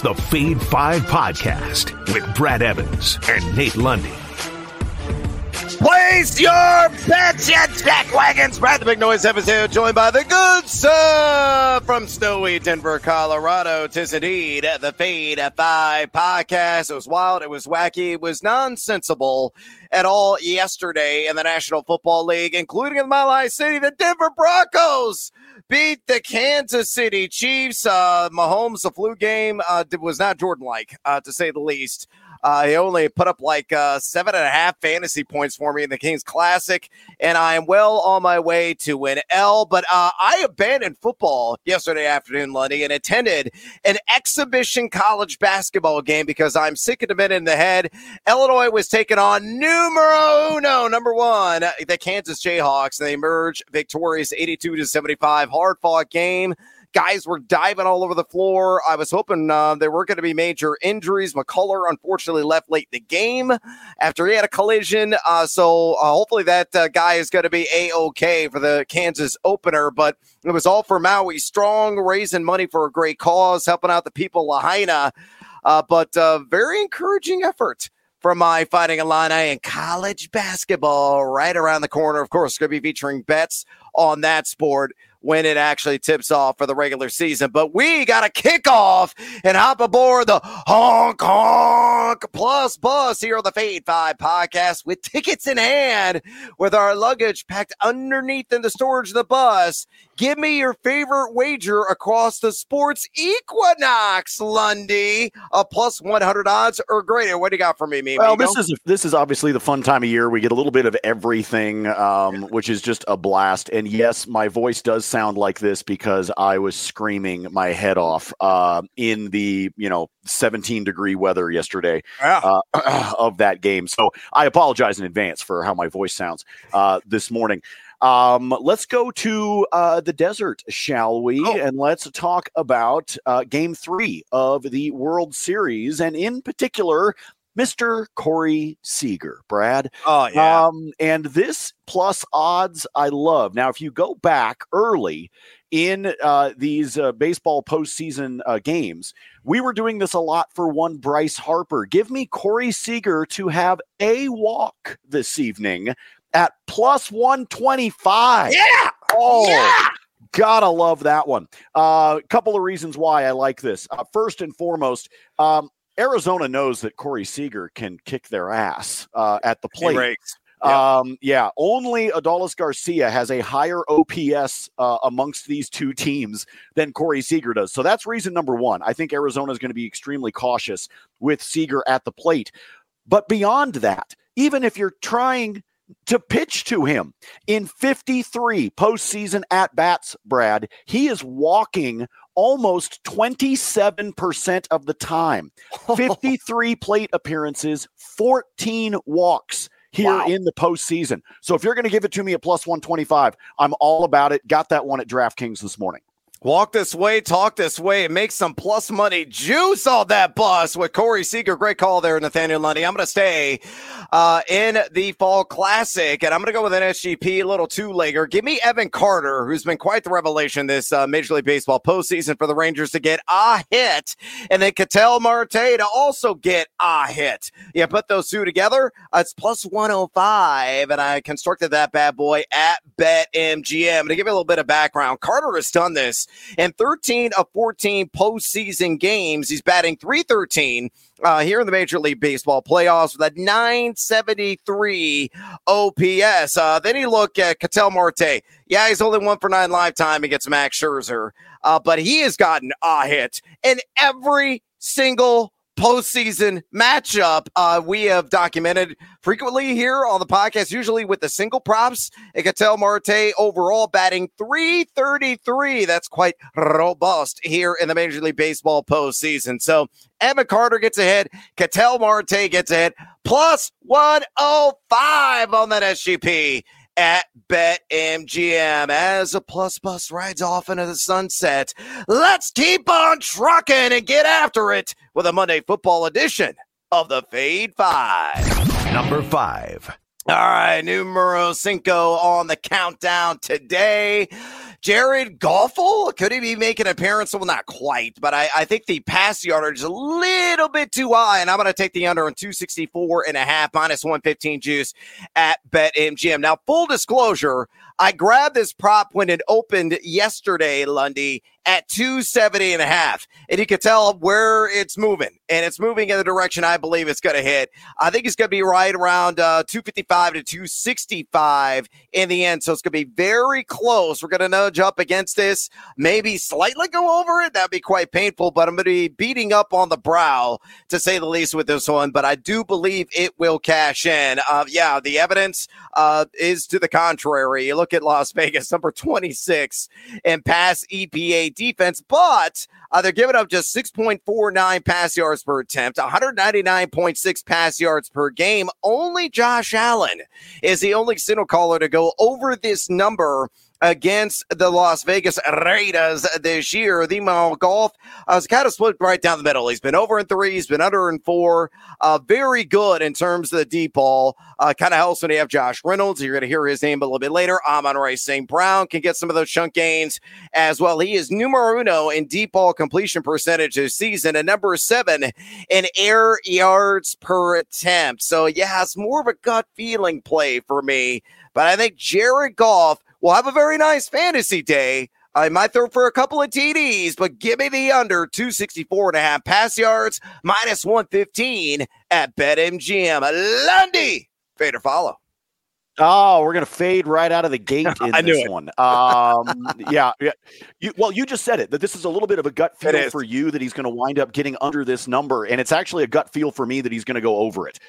It's the Fade 5 Podcast with Brad Evans and Nate Lundy. Place your bets, you jackwagons. Brad the Big Noise episode, joined by the good stuff from snowy Denver, Colorado. 'Tis indeed the Fade 5 Podcast. It was wild. It was wacky. It was nonsensible at all yesterday in the National Football League, including in Mile High City. The Denver Broncos beat the Kansas City Chiefs. Mahomes, the flu game, was not Jordan-like, to say the least. He only put up like 7.5 fantasy points for me in the Kings Classic, and I am well on my way to an L. But I abandoned football yesterday afternoon, Lundy, and attended an exhibition college basketball game because I'm sick of the minute in the head. Illinois was taking on number one, the Kansas Jayhawks, and they emerged victorious 82-75. Hard-fought game. Guys were diving all over the floor. I was hoping there weren't going to be major injuries. McCullough, unfortunately, left late in the game after he had a collision. So hopefully that guy is going to be A-OK for the Kansas opener. But it was all for Maui Strong, raising money for a great cause, helping out the people of Lahaina. But very encouraging effort from my Fighting Illini in college basketball right around the corner. Of course, going to be featuring bets on that sport when it actually tips off for the regular season. But we got to kick off and hop aboard the Honk Honk Plus Bus here on the Fade 5 Podcast with tickets in hand, with our luggage packed underneath in the storage of the bus. Give me your favorite wager across the sports equinox, Lundy. A plus 100 odds or greater. What do you got for me, Mimi? Well, this is obviously the fun time of year. We get a little bit of everything, which is just a blast. And yes, my voice does sound like this because I was screaming my head off in the 17-degree weather yesterday of that game. So I apologize in advance for how my voice sounds this morning. Let's go to the desert, shall we? Oh. And let's talk about Game 3 of the World Series, and in particular, Mr. Corey Seager, Brad. Oh, yeah. And this plus odds I love. Now, if you go back early in these baseball postseason games, we were doing this a lot for one Bryce Harper. Give me Corey Seager to have a walk this evening at plus 125. Yeah. Oh, yeah. Gotta love that one. A couple of reasons why I like this. First and foremost, Arizona knows that Corey Seager can kick their ass at the plate. Only Adolis Garcia has a higher OPS amongst these two teams than Corey Seager does. So that's reason number one. I think Arizona is going to be extremely cautious with Seager at the plate. But beyond that, even if you're trying to pitch to him in 53 postseason at-bats, Brad, he is walking almost 27% of the time. 53 plate appearances, 14 walks here in the postseason. So if you're going to give it to me at plus 125, I'm all about it. Got that one at DraftKings this morning. Walk this way, talk this way, and make some plus money juice on that bus with Corey Seager. Great call there, Nathaniel Lundy. I'm going to stay in the Fall Classic, and I'm going to go with an SGP, a little two-legger. Give me Evan Carter, who's been quite the revelation this Major League Baseball postseason for the Rangers to get a hit, and then Ketel Marte to also get a hit. Yeah, put those two together, it's plus 105, and I constructed that bad boy at BetMGM. To give you a little bit of background, Carter has done this in 13 of 14 postseason games. He's batting .313 here in the Major League Baseball playoffs with a .973 OPS. Then you look at Ketel Marte. Yeah, he's only 1 for 9 lifetime against Max Scherzer, but he has gotten a hit in every single postseason matchup we have documented frequently here on the podcast, usually with the single props. Ketel Marte overall batting .333. That's quite robust here in the Major League Baseball postseason. So Evan Carter gets a hit. Ketel Marte gets a hit. Plus 105 on that SGP at BetMGM as a plus bus rides off into the sunset. Let's keep on trucking and get after it with a Monday football edition of the Fade 5. Number 5. All right, numero cinco on the countdown today. Jared Goffel, could he be making an appearance? Well, not quite, but I think the pass yardage is a little bit too high, and I'm going to take the under on 264.5, minus 115 juice at BetMGM. Now, full disclosure, I grabbed this prop when it opened yesterday, Lundy, at 270.5. And you can tell where it's moving. And it's moving in the direction I believe it's going to hit. I think it's going to be right around 255 to 265 in the end. So it's going to be very close. We're going to nudge up against this, maybe slightly go over it. That'd be quite painful, but I'm going to be beating up on the brow, to say the least, with this one. But I do believe it will cash in. The evidence is to the contrary. You look at Las Vegas, number 26 in pass EPA defense, but they're giving up just 6.49 pass yards per attempt, 199.6 pass yards per game. Only Josh Allen is the only signal caller to go over this number against the Las Vegas Raiders this year. The Goff is kind of split right down the middle. He's been over in 3, he's been under in 4. Very good in terms of the deep ball. Kind of helps when you have Josh Reynolds. You're going to hear his name a little bit later. Amon-Ra St. Brown can get some of those chunk gains as well. He is numero uno in deep ball completion percentage this season, and number 7 in air yards per attempt. So, yeah, it's more of a gut feeling play for me. But I think Jared Goff will have a very nice fantasy day. I might throw for a couple of TDs, but give me the under 264.5 pass yards, minus 115 at BetMGM. Lundy, fade or follow? Oh, we're going to fade right out of the gate in this one. Yeah. You just said it, that this is a little bit of a gut feel for you that he's going to wind up getting under this number. And it's actually a gut feel for me that he's going to go over it.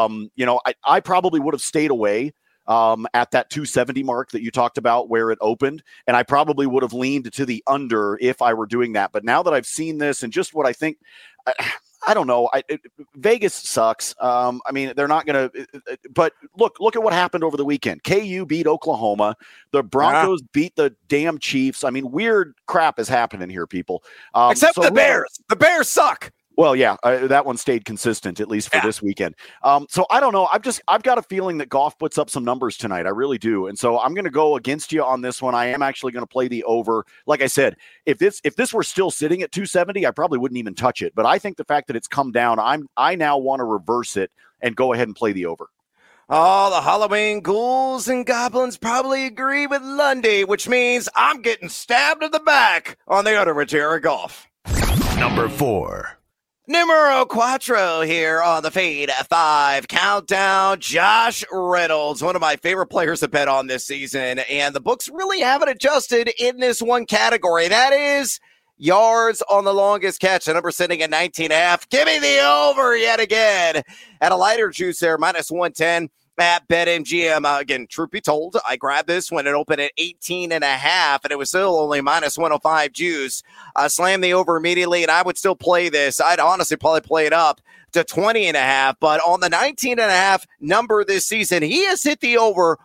I probably would have stayed away at that 270 mark that you talked about where it opened. And I probably would have leaned to the under if I were doing that. But now that I've seen this and just what I think, I don't know. Vegas sucks. They're not going to, but look at what happened over the weekend. KU beat Oklahoma. The Broncos beat the damn Chiefs. Weird crap is happening here, people. Except the Bears. The Bears suck. Well, yeah, that one stayed consistent, at least for this weekend. So I don't know. I've got a feeling that Goff puts up some numbers tonight. I really do. And so I'm going to go against you on this one. I am actually going to play the over. Like I said, if this were still sitting at 270, I probably wouldn't even touch it. But I think the fact that it's come down, I now want to reverse it and go ahead and play the over. Oh, the Halloween ghouls and goblins probably agree with Lundy, which means I'm getting stabbed in the back on the under with Jared Goff. Number 4. Numero cuatro here on the Fade 5 Countdown. Josh Reynolds, one of my favorite players to bet on this season, and the books really haven't adjusted in this one category. That is yards on the longest catch. The number sitting at 19.5. Give me the over yet again. At a lighter juice there, minus 110. At BetMGM. Again, truth be told, I grabbed this when it opened at 18.5, and it was still only minus 105 juice. Slammed the over immediately, and I would still play this. I'd honestly probably play it up to 20.5, but on the 19.5 number this season, he has hit the over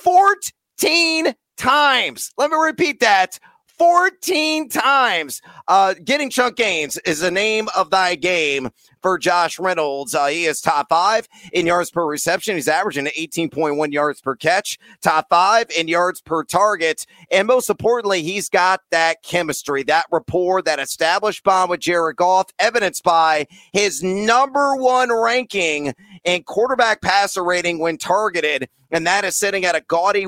14 times. Let me repeat that. 14 times. Getting chunk gains is the name of thy game for Josh Reynolds. He is top 5 in yards per reception. He's averaging 18.1 yards per catch, top 5 in yards per target. And most importantly, he's got that chemistry, that rapport, that established bond with Jared Goff, evidenced by his number 1 ranking in quarterback passer rating when targeted. And that is sitting at a gaudy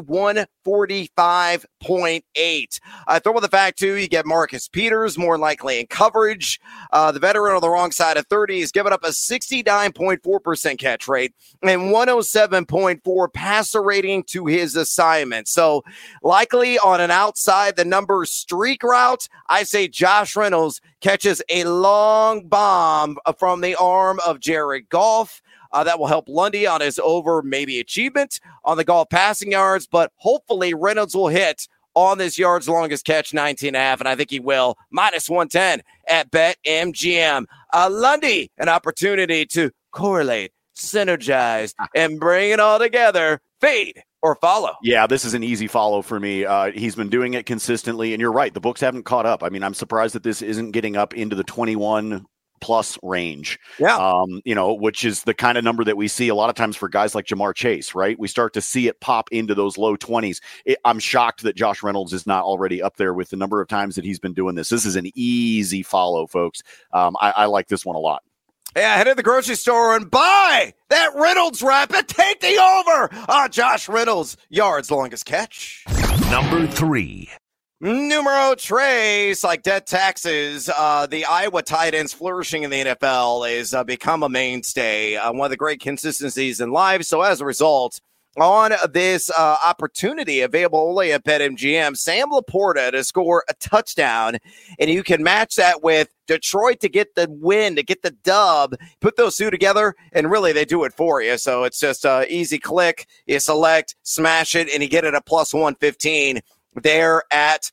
145.8. I throw in the fact, too, you get Marcus Peters more likely in coverage. The veteran on the wrong side of 30 is giving up a 69.4% catch rate and 107.4 passer rating to his assignment. So likely on an outside the numbers streak route, I say Josh Reynolds catches a long bomb from the arm of Jared Goff. That will help Lundy on his over maybe achievement on the Goff passing yards, but hopefully Reynolds will hit on this yards longest catch 19.5, and I think he will. Minus 110 at BetMGM. Lundy, an opportunity to correlate, synergize, and bring it all together. Fade or follow? Yeah, this is an easy follow for me. He's been doing it consistently, and you're right. The books haven't caught up. I'm surprised that this isn't getting up into the 21 plus range. Yeah. Which is the kind of number that we see a lot of times for guys like Jamar Chase, right? We start to see it pop into those low 20s. I'm shocked that Josh Reynolds is not already up there with the number of times that he's been doing this. This is an easy follow, folks. I like this one a lot. Yeah, head to the grocery store and buy that Reynolds wrap and take the over on Josh Reynolds' yards longest catch. Number 3. Numero tres, like dead taxes. The Iowa tight ends flourishing in the NFL is become a mainstay, one of the great consistencies in life. So as a result, on this opportunity available only at BetMGM, Sam Laporta to score a touchdown, and you can match that with Detroit to get the win, to get the dub. Put those two together, and really they do it for you. So it's just easy click. You select, smash it, and you get it at plus 115 there at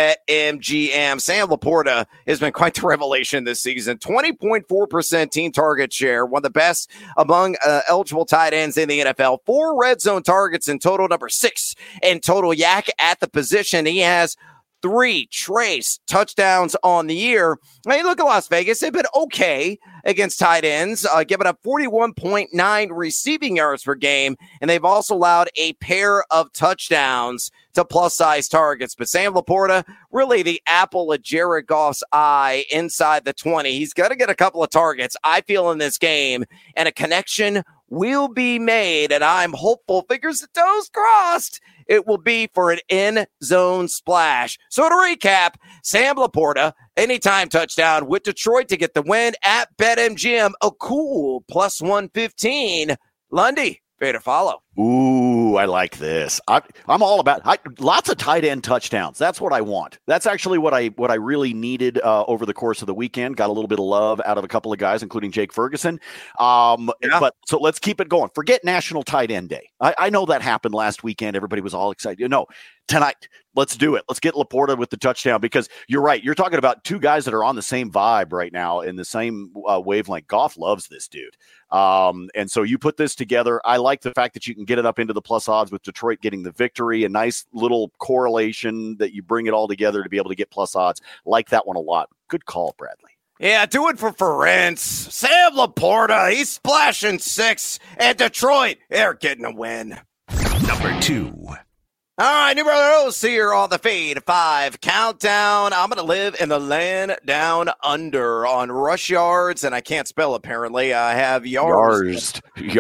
BetMGM. Sam Laporta has been quite the revelation this season. 20.4% team target share, one of the best among eligible tight ends in the NFL. 4 red zone targets in total, number 6 in total yak at the position. He has 3 trace touchdowns on the year. Now, you look at Las Vegas, they've been okay against tight ends, giving up 41.9 receiving yards per game, and they've also allowed a pair of touchdowns to plus-size targets. But Sam Laporta, really the apple of Jared Goff's eye inside the 20. He's going to get a couple of targets, I feel, in this game, and a connection will be made, and I'm hopeful, fingers and toes crossed, it will be for an end-zone splash. So to recap, Sam Laporta, anytime touchdown with Detroit to get the win at BetMGM, a cool plus 115. Lundy, fair to follow. Ooh, I like this. I'm all about lots of tight end touchdowns. That's what I want. That's actually what I really needed over the course of the weekend. Got a little bit of love out of a couple of guys, including Jake Ferguson. But so let's keep it going. Forget National Tight End Day. I know that happened last weekend. Everybody was all excited. No, tonight, let's do it. Let's get Laporta with the touchdown, because you're right. You're talking about 2 guys that are on the same vibe right now, in the same wavelength. Goff loves this dude. And so you put this together. I like the fact that you can get it up into the plus odds with Detroit getting the victory. A nice little correlation that you bring it all together to be able to get plus odds. Like that one a lot. Good call, Bradley. Yeah, do it for Ferenc. Sam Laporta, he's splashing 6. And Detroit, they're getting a win. Number 2. All right, new brothers here on the Fade 5 countdown. I'm going to live in the land down under on rush yards, and I can't spell apparently. I have yards.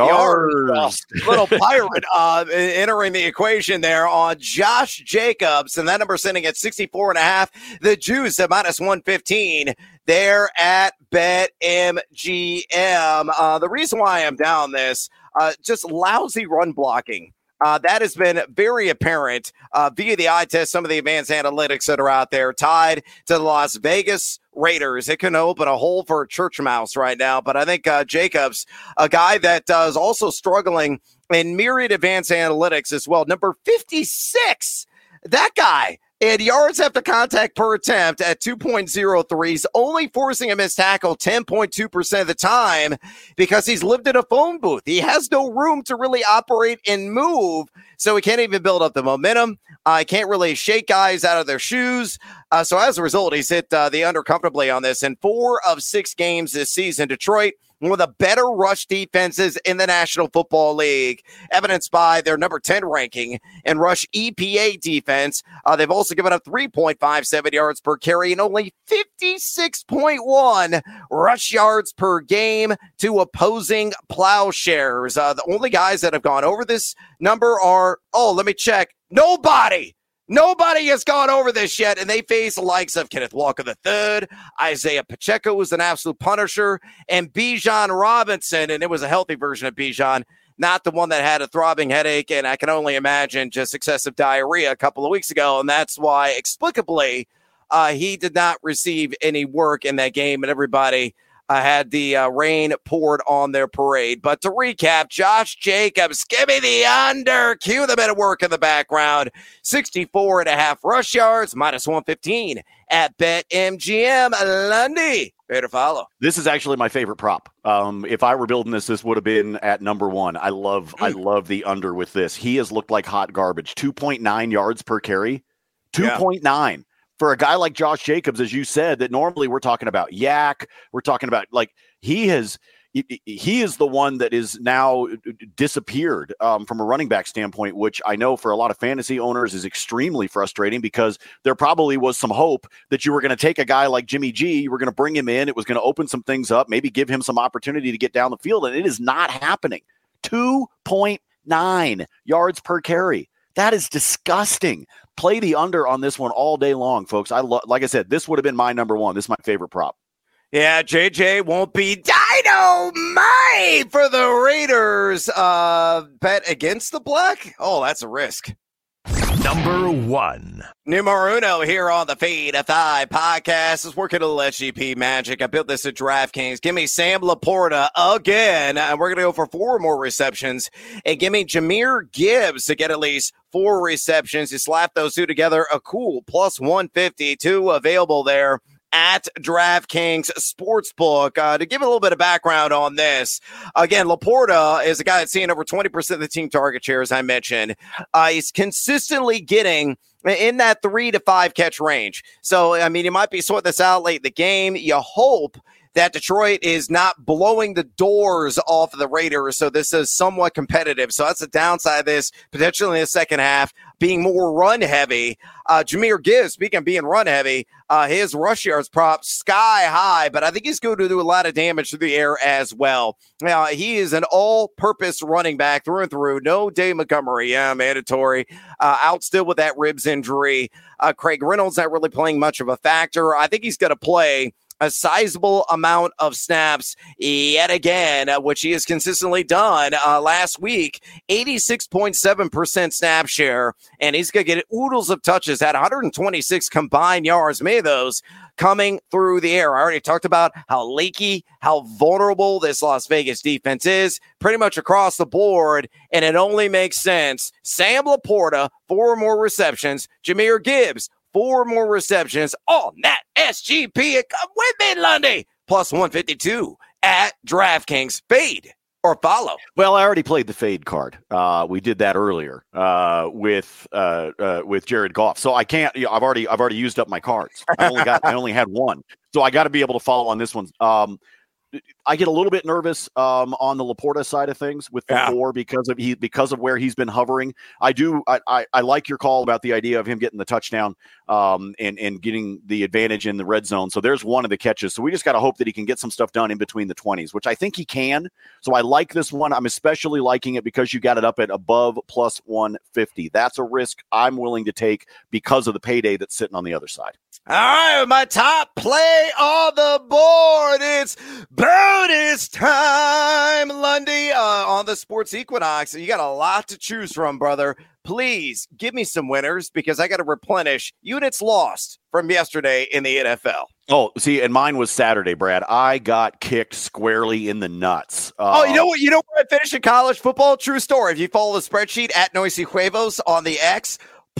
Little pirate entering the equation there on Josh Jacobs, and that number sitting at 64.5. The juice at minus 115 there at BetMGM. The reason why I'm down this, just lousy run blocking. That has been very apparent via the eye test, some of the advanced analytics that are out there, tied to the Las Vegas Raiders. It can open a hole for a church mouse right now, but I think Jacobs, a guy that is also struggling in myriad advanced analytics as well, number 56, that guy. And yards after contact per attempt at 2.03s, only forcing a missed tackle 10.2% of the time because he's lived in a phone booth. He has no room to really operate and move, so he can't even build up the momentum. He can't really shake guys out of their shoes. So as a result, he's hit the under comfortably on this. In 4 of 6 games this season, Detroit, one of the better rush defenses in the National Football League, evidenced by their number 10 ranking in rush EPA defense. They've also given up 3.57 yards per carry and only 56.1 rush yards per game to opposing plowshares. The only guys that have gone over this number are, let me check, nobody. Nobody has gone over this yet, and they face the likes of Kenneth Walker III, Isaiah Pacheco, who's an absolute punisher, and Bijan Robinson, and it was a healthy version of Bijan, not the one that had a throbbing headache, and I can only imagine just excessive diarrhea a couple of weeks ago, and that's why, explicably, he did not receive any work in that game, and everybody had the rain poured on their parade. But to recap, Josh Jacobs, give me the under. Cue the bit of work in the background. 64.5 rush yards, minus 115 at BetMGM. Lundy, fair to follow. This is actually my favorite prop. If I were building this would have been at number 1. I love the under with this. He has looked like hot garbage. 2.9 yards per carry. 2.9. for a guy like Josh Jacobs, as you said, that normally we're talking about yak. We're talking about like he is the one that is now disappeared from a running back standpoint, which I know for a lot of fantasy owners is extremely frustrating because there probably was some hope that you were going to take a guy like Jimmy G, you were going to bring him in, it was going to open some things up, maybe give him some opportunity to get down the field, and it is not happening. 2.9 yards per carry. That is disgusting. Play the under on this one all day long, folks. Like I said, this would have been my number one. This is my favorite prop. Yeah, JJ won't be dynamite for the Raiders. Bet against the Black? Oh, that's a risk. Number one. Numero uno here on the Fade of Five podcast is working a little SGP magic. I built this at DraftKings. Give me Sam Laporta again. And we're going to go for 4 more receptions. And give me Jahmyr Gibbs to get at least 4 receptions. You slap those two together, a cool plus 152 available there at DraftKings Sportsbook. To give a little bit of background on this, again, Laporta is a guy that's seeing over 20% of the team target share, as I mentioned. He's consistently getting in that 3 to 5 catch range. So, I mean, you might be sorting this out late in the game. You hope that Detroit is not blowing the doors off of the Raiders, so this is somewhat competitive. So that's the downside of this, potentially in the second half, being more run-heavy. Jahmyr Gibbs, speaking of being run-heavy, his rush yards prop sky high, but I think he's going to do a lot of damage through the air as well. Now, he is an all-purpose running back through and through. No Dave Montgomery, mandatory. Out still with that ribs injury. Craig Reynolds not really playing much of a factor. I think he's going to play a sizable amount of snaps yet again, which he has consistently done. Last week, 86.7% snap share, and he's going to get oodles of touches, had 126 combined yards, many of those coming through the air. I already talked about how leaky, how vulnerable this Las Vegas defense is, pretty much across the board, and it only makes sense. Sam Laporta, 4 more receptions. Jahmyr Gibbs, 4 more receptions on that SGP. Come with me, Lundy. Plus 152 at DraftKings. Fade or follow. Well, I already played the fade card. We did that earlier with Jared Goff. So I can't. I've already used up my cards. I only had one. So I got to be able to follow on this one. I get a little bit nervous on the Laporta side of things with the 4 because of where he's been hovering. I like your call about the idea of him getting the touchdown and getting the advantage in the red zone. So there's one of the catches. So we just got to hope that he can get some stuff done in between the 20s, which I think he can. So I like this one. I'm especially liking it because you got it up at above plus 150. That's a risk I'm willing to take because of the payday that's sitting on the other side. All right, my top play on the board. It's bonus time, Lundy, on the Sports Equinox. You got a lot to choose from, brother. Please give me some winners because I got to replenish units lost from yesterday in the NFL. Oh, see, and mine was Saturday, Brad. I got kicked squarely in the nuts. You know what? You know where I finished in college football? True story. If you follow the spreadsheet at Noisy Huevos on the X,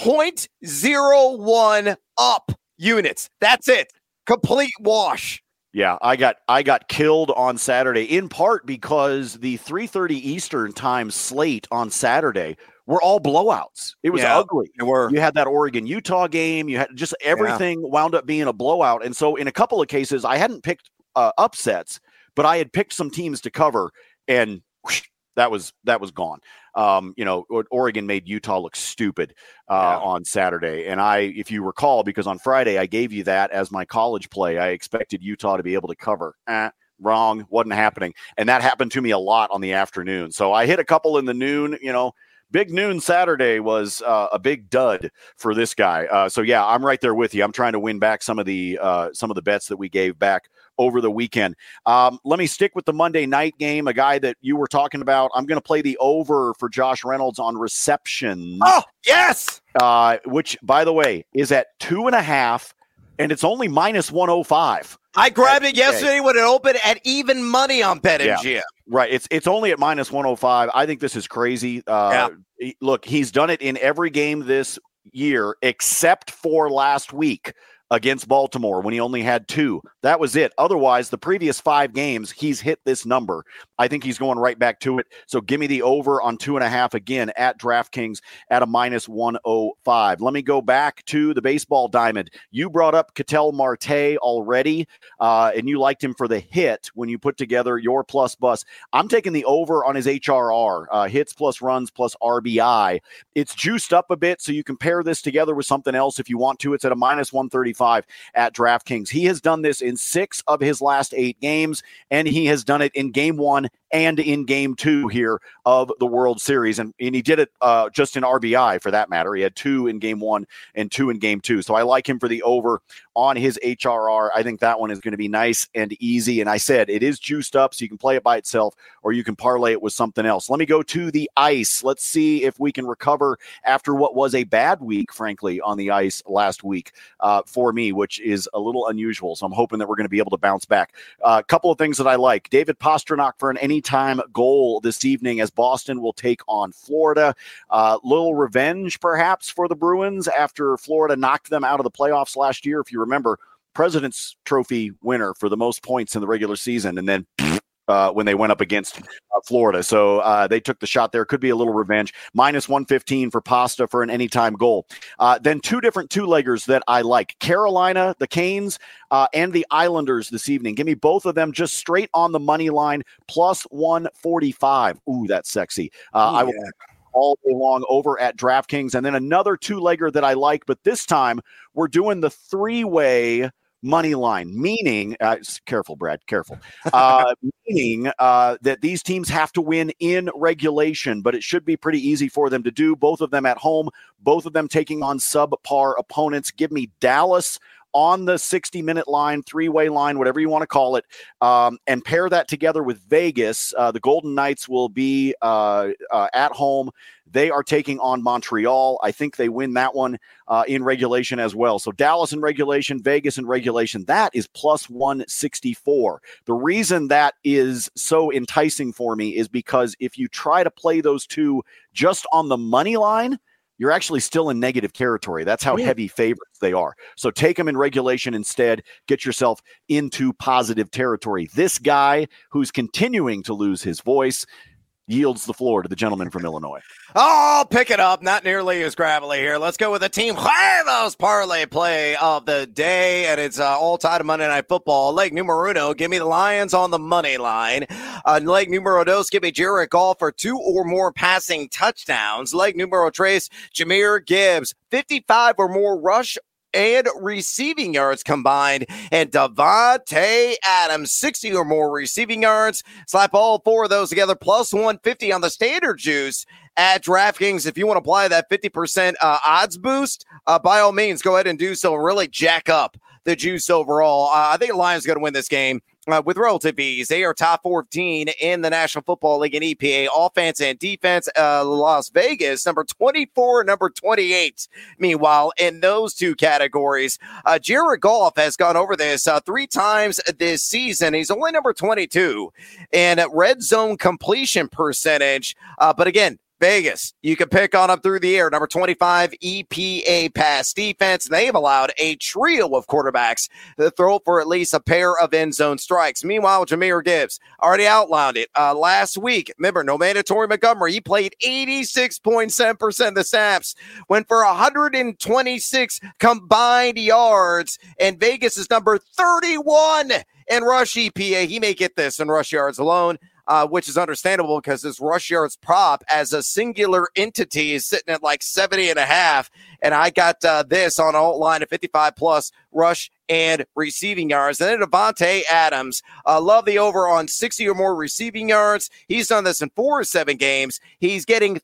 0.01 up units. That's it. Complete wash. Yeah, I got killed on Saturday in part because the 3:30 Eastern time slate on Saturday were all blowouts. It was ugly. They were. You had that Oregon-Utah game. You had just everything wound up being a blowout. And so in a couple of cases, I hadn't picked upsets, but I had picked some teams to cover, and whoosh, that was gone. Oregon made Utah look stupid on Saturday. And if you recall, because on Friday I gave you that as my college play, I expected Utah to be able to cover. Wrong. Wasn't happening. And that happened to me a lot on the afternoon. So I hit a couple in the noon, Big noon Saturday was a big dud for this guy. So yeah, I'm right there with you. I'm trying to win back some of the bets that we gave back over the weekend. Let me stick with the Monday night game, a guy that you were talking about. I'm going to play the over for Josh Reynolds on receptions. Oh, yes. Which, by the way, is at 2.5, and it's only minus 105. I grabbed it yesterday when it opened at even money on BetMGM. Yeah, right. It's only at minus 105. I think this is crazy. Look, he's done it in every game this year except for last week against Baltimore when he only had 2. That was it. Otherwise, the previous 5 games, he's hit this number. I think he's going right back to it. So give me the over on 2.5 again at DraftKings at a -105. Let me go back to the baseball diamond. You brought up Ketel Marte already, and you liked him for the hit when you put together your plus bus. I'm taking the over on his HRR, hits plus runs plus RBI. It's juiced up a bit, so you can pair this together with something else if you want to. It's at a -135 at DraftKings. He has done this in 6 of his last 8 games, and he has done it in Game 1 and in Game 2 here of the World Series. And he did it just in RBI, for that matter. He had 2 in Game 1 and 2 in Game 2. So I like him for the over on his HRR. I think that one is going to be nice and easy. And I said it is juiced up, so you can play it by itself or you can parlay it with something else. Let me go to the ice. Let's see if we can recover after what was a bad week, frankly, on the ice last week for me, which is a little unusual. So I'm hoping that we're going to be able to bounce back. A couple of things that I like. David Pastrnak for an anytime goal this evening as Boston will take on Florida. Little revenge, perhaps, for the Bruins after Florida knocked them out of the playoffs last year. If you remember, President's Trophy winner for the most points in the regular season, and then when they went up against Florida. So they took the shot there. Could be a little revenge. -115 for Pasta for an anytime goal. Then 2 different 2-leggers that I like. Carolina, the Canes, and the Islanders this evening. Give me both of them just straight on the money line, +145. Ooh, that's sexy. I will all day long over at DraftKings. And then another 2-legger that I like, but this time we're doing the 3-way money line, meaning careful, Brad, careful. Meaning that these teams have to win in regulation, but it should be pretty easy for them to do. Both of them at home, both of them taking on subpar opponents. Give me Dallas on the 60-minute line, 3-way line, whatever you want to call it, and pair that together with Vegas. The Golden Knights will be at home. They are taking on Montreal. I think they win that one in regulation as well. So Dallas in regulation, Vegas in regulation. That is +164. The reason that is so enticing for me is because if you try to play those two just on the money line, you're actually still in negative territory. That's how heavy favorites they are. So take them in regulation instead. Get yourself into positive territory. This guy who's continuing to lose his voice yields the floor to the gentleman from Illinois. I'll pick it up. Not nearly as gravelly here. Let's go with the Team Huevos parlay play of the day, and it's all tied to Monday Night Football. Leg numero uno, give me the Lions on the money line. Leg numero dos, give me Jared Goff for 2 or more passing touchdowns. Leg numero tres, Jahmyr Gibbs, 55 or more rush and receiving yards combined, and Davante Adams, 60 or more receiving yards. Slap all 4 of those together, +150 on the standard juice at DraftKings. If you want to apply that 50% odds boost, by all means, go ahead and do so. Really jack up the juice overall. I think the Lions are going to win this game with relative ease. They are top 14 in the National Football League in EPA offense and defense. Las Vegas, number 24, number 28. Meanwhile, in those 2 categories, Jared Goff has gone over this 3 times this season. He's only number 22 in red zone completion percentage. But again, Vegas, you can pick on up through the air. Number 25, EPA pass defense. They've allowed a trio of quarterbacks to throw for at least a pair of end zone strikes. Meanwhile, Jahmyr Gibbs already outlined it last week. Remember, no mandatory Montgomery. He played 86.7% of the snaps, went for 126 combined yards, and Vegas is number 31 in rush EPA. He may get this in rush yards alone. Which is understandable because this rush yards prop as a singular entity is sitting at like 70.5. And I got this on alt line at 55+ rush and receiving yards. And then Davante Adams, love the over on 60 or more receiving yards. He's done this in 4 of 7 games. He's getting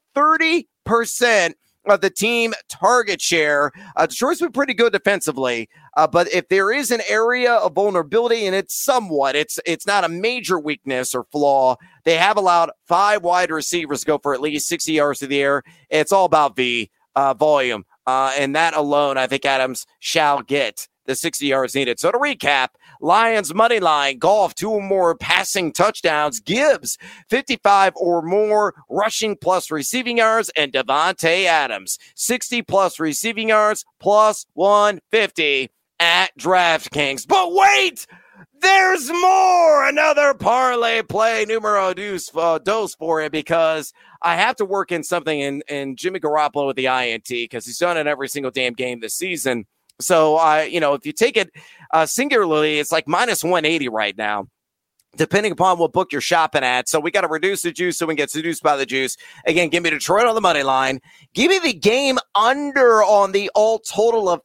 30% of the team target share. Detroit's been pretty good defensively, but if there is an area of vulnerability, and it's somewhat, it's not a major weakness or flaw, they have allowed 5 wide receivers to go for at least 60 yards to the air. It's all about volume, and that alone, I think Adams shall get the 60 yards needed. So to recap, Lions money line, Goff 2 or more passing touchdowns, Gibbs 55 or more rushing plus receiving yards, and Davante Adams 60+ receiving yards +150 at DraftKings. But wait! There's more! Another parlay play numero dos for it, because I have to work in something in Jimmy Garoppolo with the INT, because he's done it every single damn game this season. So, if you take it singularly, it's like minus 180 right now, depending upon what book you're shopping at. So we got to reduce the juice so we can get seduced by the juice. Again, give me Detroit on the money line. Give me the game under on the alt total of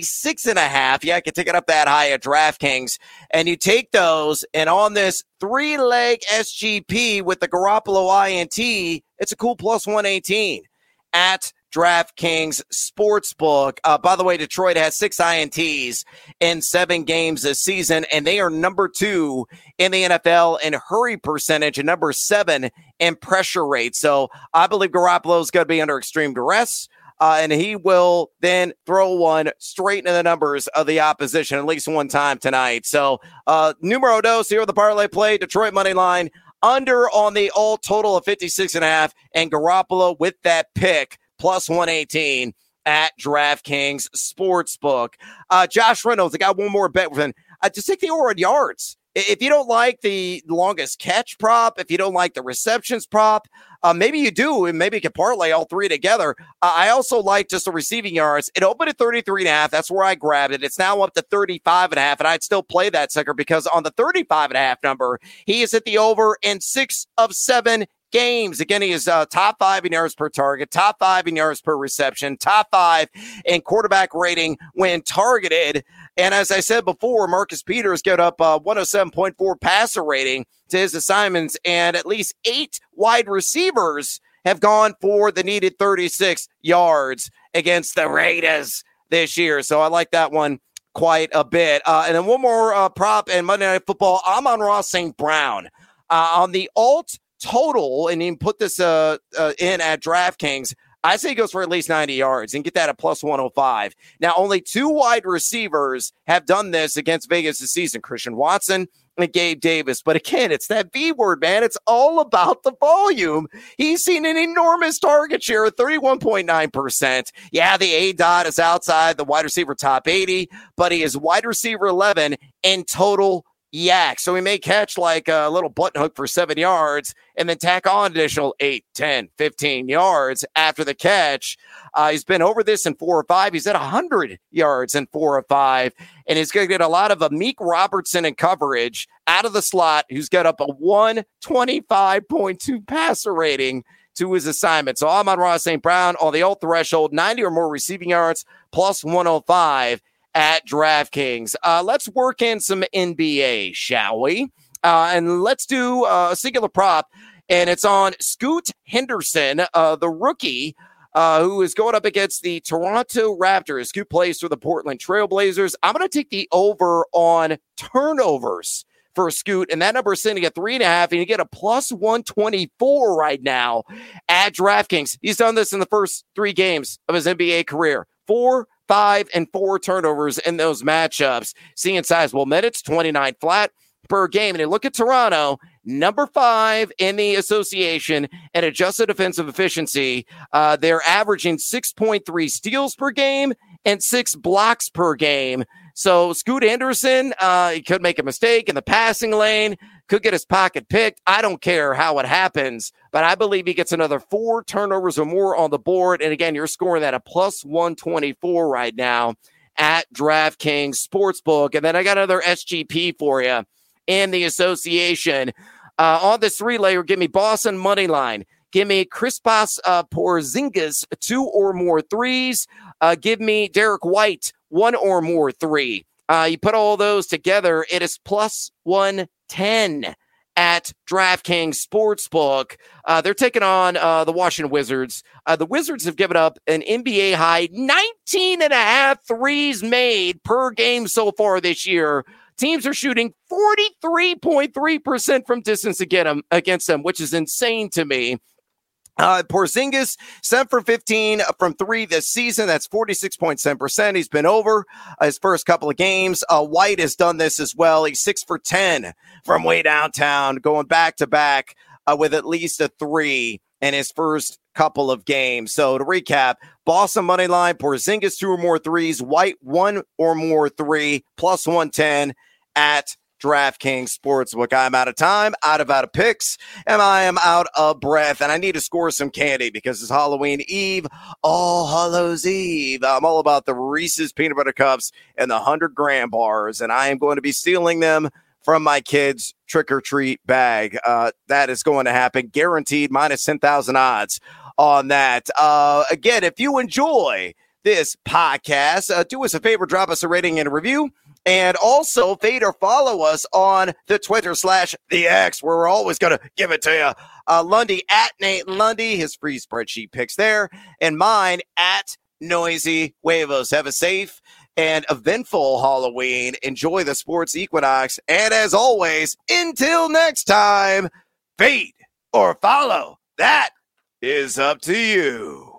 56.5. Yeah, I can take it up that high at DraftKings. And you take those, and on this 3-leg SGP with the Garoppolo INT, it's a cool plus 118 at DraftKings Sportsbook. By the way, Detroit has 6 INTs in 7 games this season, and they are number 2 in the NFL in hurry percentage and number 7 in pressure rate. So I believe Garoppolo is going to be under extreme duress, and he will then throw one straight into the numbers of the opposition at least one time tonight. So numero dos here with the parlay play, Detroit money line, under on the all total of 56.5, and Garoppolo with that pick, plus 118 at DraftKings Sportsbook. Josh Reynolds, I got one more bet with him. Just take the over on yards. If you don't like the longest catch prop, if you don't like the receptions prop, maybe you do, and maybe you can parlay all 3 together. I also like just the receiving yards. It opened at 33.5. That's where I grabbed it. It's now up to 35.5, and I'd still play that sucker, because on the 35.5 number, he is at the over in 6 of 7 games. Again, he is top 5 in yards per target, top 5 in yards per reception, top 5 in quarterback rating when targeted. And as I said before, Marcus Peters got up 107.4 passer rating to his assignments, and at least 8 wide receivers have gone for the needed 36 yards against the Raiders this year. So I like that one quite a bit. And then one more prop in Monday Night Football, Amon-Ra St. Brown. On the alt total, and you can put this in at DraftKings, I say he goes for at least 90 yards and get that at plus 105. Now, only 2 wide receivers have done this against Vegas this season, Christian Watson and Gabe Davis. But again, it's that B word, man. It's all about the volume. He's seen an enormous target share of 31.9%. Yeah, the A-dot is outside the wide receiver top 80, but he is wide receiver 11 in total yak. So he may catch like a little button hook for 7 yards and then tack on additional 8, 10, 15 yards after the catch. He's been over this in 4 or 5. He's at 100 yards in 4 or 5. And he's going to get a lot of Amik Robertson in coverage out of the slot, who's got up a 125.2 passer rating to his assignment. So Amon-Ra St. Brown on the alt threshold, 90 or more receiving yards, plus 105 at DraftKings. Let's work in some NBA, shall we? And let's do a singular prop, and it's on Scoot Henderson, the rookie, who is going up against the Toronto Raptors. Scoot plays for the Portland Trail Blazers. I'm going to take the over on turnovers for Scoot, and that number is sitting at 3.5, and you get a plus 124 right now at DraftKings. He's done this in the first 3 games of his NBA career. 4, 5, and 4 turnovers in those matchups. Seeing sizable minutes, 29 flat per game. And you look at Toronto, number 5 in the association and adjusted defensive efficiency. They're averaging 6.3 steals per game and 6 blocks per game. So Scoot Henderson, he could make a mistake in the passing lane, could get his pocket picked. I don't care how it happens, but I believe he gets another 4 turnovers or more on the board. And again, you're scoring that at plus 124 right now at DraftKings Sportsbook. And then I got another SGP for you in the association. On this 3-layer, give me Boston money line. Give me Kristaps Porzingis, 2 or more threes. Give me Derek White, 1 or more 3. You put all those together, it is plus 110 at DraftKings Sportsbook. They're taking on the Washington Wizards. The Wizards have given up an NBA high 19.5 threes made per game so far this year. Teams are shooting 43.3% from distance against them, which is insane to me. Porzingis, 7 for 15 from 3 this season. That's 46.7%. He's been over his first couple of games. White has done this as well. He's 6 for 10 from way downtown, going back to back with at least a 3 in his first couple of games. So to recap, Boston money line, Porzingis 2 or more threes, White 1 or more 3, plus 110 at DraftKings Sportsbook. I'm out of time, out of picks, and I am out of breath, and I need to score some candy because it's Halloween Eve, All Hallows Eve. I'm all about the Reese's Peanut Butter Cups and the 100-gram bars, and I am going to be stealing them from my kids' trick-or-treat bag. That is going to happen, guaranteed, minus 10,000 odds on that. Again, if you enjoy this podcast, do us a favor, drop us a rating and a review. And also, fade or follow us on the Twitter/the X, where we're always going to give it to you. Lundy at Nate Lundy, his free spreadsheet picks there, and mine at Noisy Huevos. Have a safe and eventful Halloween. Enjoy the sports equinox. And as always, until next time, fade or follow. That is up to you.